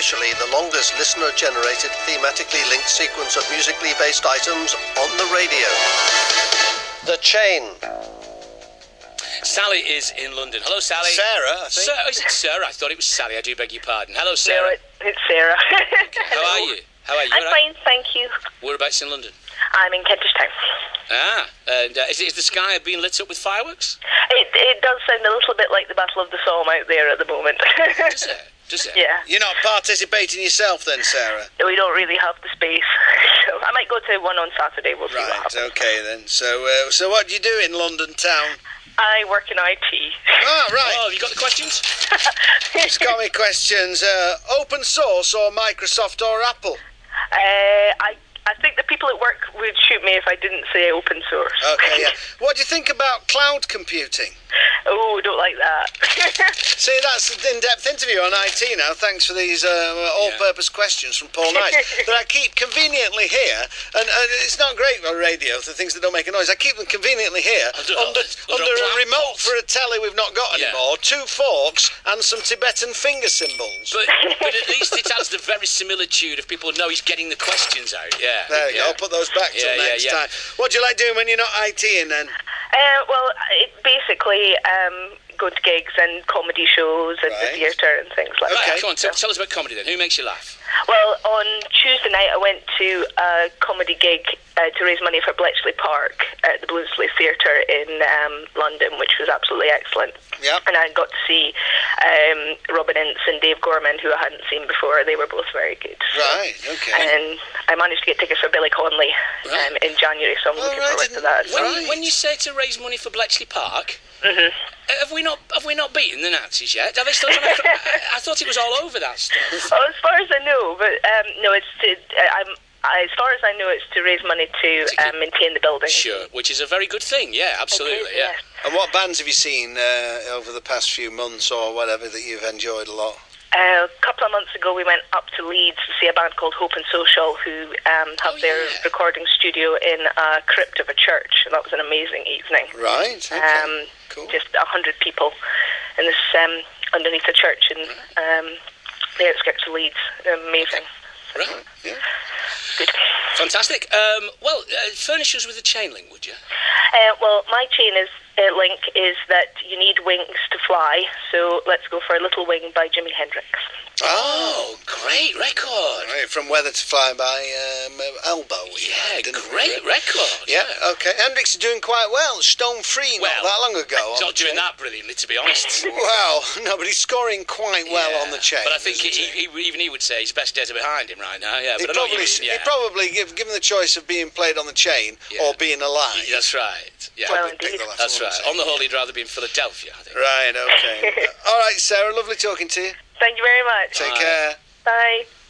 officially the longest listener-generated, thematically linked sequence of musically based items on the radio. The Chain. Sally is in London. Hello, Sally. Sarah, I think. Is it Sarah? I thought it was Sally. I do beg your pardon. Hello, Sarah. No, it's Sarah. How are you? I'm fine, thank you. Whereabouts in London? I'm in Kentish Town. And is the sky being lit up with fireworks? It does sound a little bit like the Battle of the Somme out there at the moment. Does it? Does it? Yeah. You're not participating yourself then, Sarah? We don't really have the space. So I might go to one on Saturday. We'll see what happens. Right, okay then. So what do you do in London town? I work in IT. Oh, right. Oh, have you got the questions? It's got me questions. Open source or Microsoft or Apple? I think the people at work would shoot me if I didn't say open source. Okay, yeah. What do you think about cloud computing? Oh, don't like that. See, that's an in-depth interview on IT now. Thanks for these all-purpose questions from Paul Knight that I keep conveniently here. And it's not great on radio, the things that don't make a noise. I keep them conveniently here under a remote for a telly we've not got anymore, 2 forks and some Tibetan finger symbols. But at least it has the verisimilitude of people know he's getting the questions out. Yeah. There you go. I'll put those back till next time. What do you like doing when you're not ITing then? Well, basically go to gigs and comedy shows and the theatre and things like that. Okay, come on, tell us about comedy then. Who makes you laugh? Well, on Tuesday night I went to a comedy gig to raise money for Bletchley Park at the Bloomsbury Theatre in London, which was absolutely excellent. Yeah. And I got to see Robin Ince and Dave Gorman, who I hadn't seen before. They were both very good. Right, okay. And I managed to get tickets for Billy Conley in January, so I'm looking forward to that. When you say to raise money for Bletchley Park, have we not beaten the Nazis yet? Are they still trying to I thought it was all over that stuff. Oh, as far as I know, but no, it's to. As far as I know, it's to raise money to maintain the building. Sure, which is a very good thing. Yeah, absolutely. Yeah. And what bands have you seen over the past few months or whatever that you've enjoyed a lot? A couple of months ago, we went up to Leeds to see a band called Hope and Social, who have their recording studio in a crypt of a church, and that was an amazing evening. Right. Okay. Cool. Just 100 people in this underneath a church in the outskirts of Leeds. Amazing. Right. Yeah. Good. Fantastic. Furnish us with a chain link, would you? Well, my chain link is that you need wings to fly, so let's go for a Little Wing by Jimi Hendrix. Oh, great record. Right, From Weather to Fly by Elbow. Yeah, great record. Yeah, okay. Hendrix is doing quite well. Stone Free not that long ago. He's not doing that brilliantly, to be honest. Well, no, but he's scoring quite well on the chain. But I think even he would say his best days are behind him right now. Yeah, He'd probably, given the choice of being played on the chain or being alive. That's right. Yeah. Well, indeed. That's right. On the whole, he'd rather be in Philadelphia, I think. Right, okay. All right, Sarah, lovely talking to you. Thank you very much. Take care. Bye.